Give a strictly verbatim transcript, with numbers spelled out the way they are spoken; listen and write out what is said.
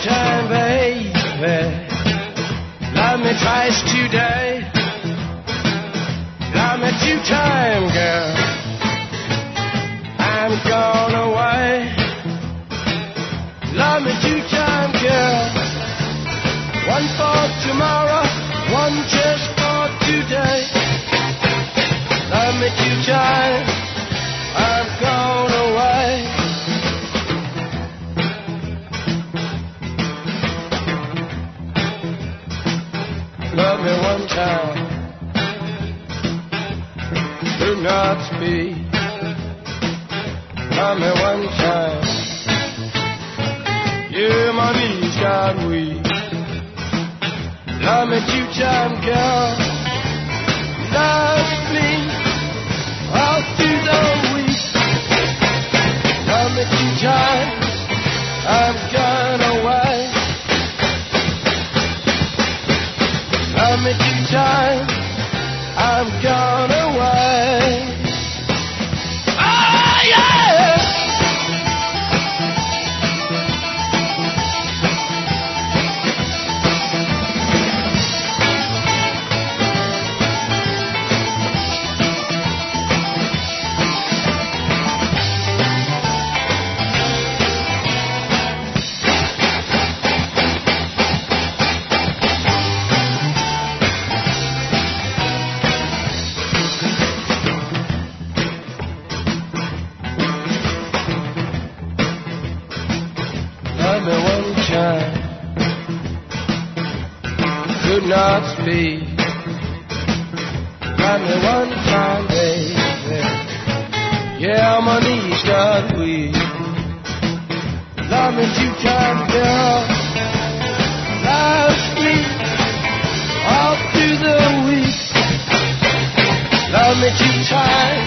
time, baby. Love me twice today. Love me two time, girl. I'm gone away. Love me two time, girl. One for tomorrow, one just for today. Love me two time. I'm gone away. Love me one time, do not speak. Love me one time, yeah, my knees got weak. Love me two time, girl. Love me all through the week. Love me two time, I'm gone away. Love me two time, I'm gone away. Oh yeah! Love me one time, could not speak. Love me one time, baby. Yeah, my knees got weak. Love me two time, girl. Love me all through the week. Love me two time.